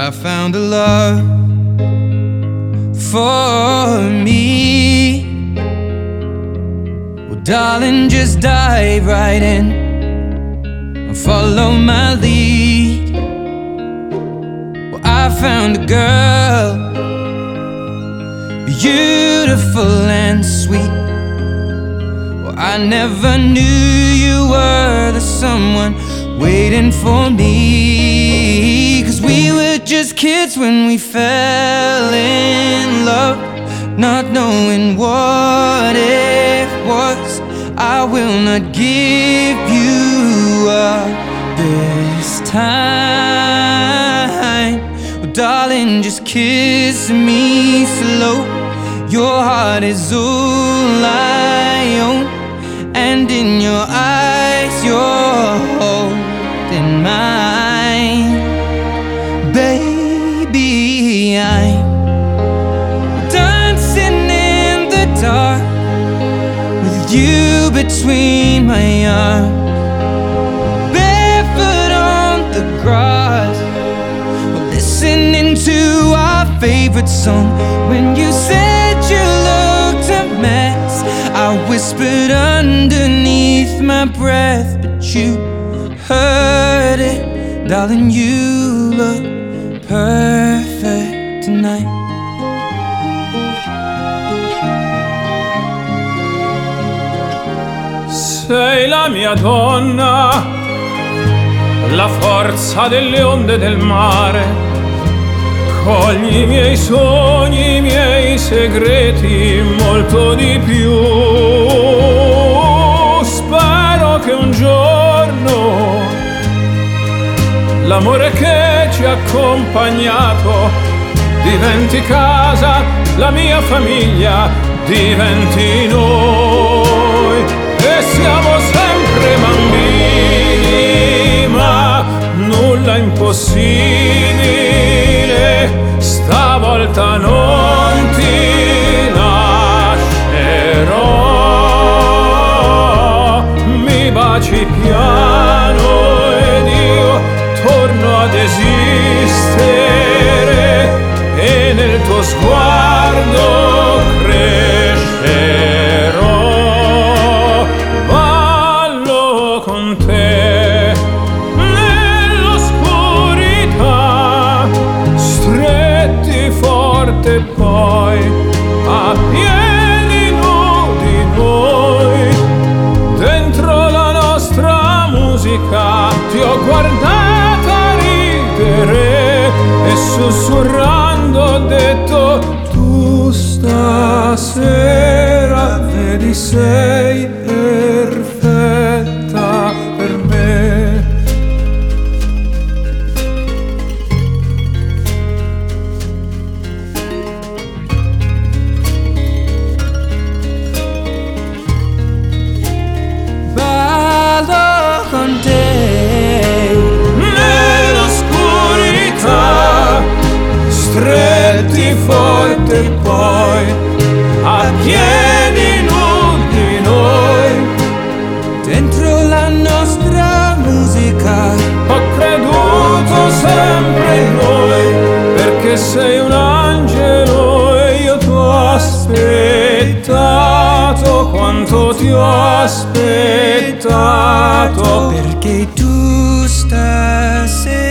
I found a love for me. Well, darling, just dive right in and follow my lead. Well, I found a girl, beautiful and sweet. Well, I never knew you were the someone waiting for me. 'Cause we were just kids when we fell in love, not knowing what it was. I will not give you up this time. Oh, darling, just kiss me slow. Your heart is all I own, and in your eyes you're holding mine. Baby, I'm dancing in the dark with you between my arms, barefoot on the grass, listening to our favorite song. When you said you looked a mess, I whispered underneath my breath, but you heard it. Darling, you look perfect tonight. Sei la mia donna, la forza delle onde del mare. Cogli i miei sogni, i miei segreti, molto di più. Spero che un giorno l'amore che ci ha accompagnato diventi casa, la mia famiglia diventi noi. E siamo sempre bambini, ma nulla impossibile. Stavolta non ti lascerò. Mi baci piano ed io torno ad esistere, e nel tuo sguardo crescerò. Ballo con te nell'oscurità, stretti forte poi a piedi nudi noi. Dentro la nostra musica ti ho guardata ridere e sussurrando ho detto: tu stasera vedi sei perfetta per me. Ballo con te Nell'oscurità, stretti forte poi a piedi nudi noi. dentro la nostra musica. Ho creduto sempre in noi, perché sei un angelo e io t'ho aspettato. Quanto ti ho aspettato, Perché tu stasera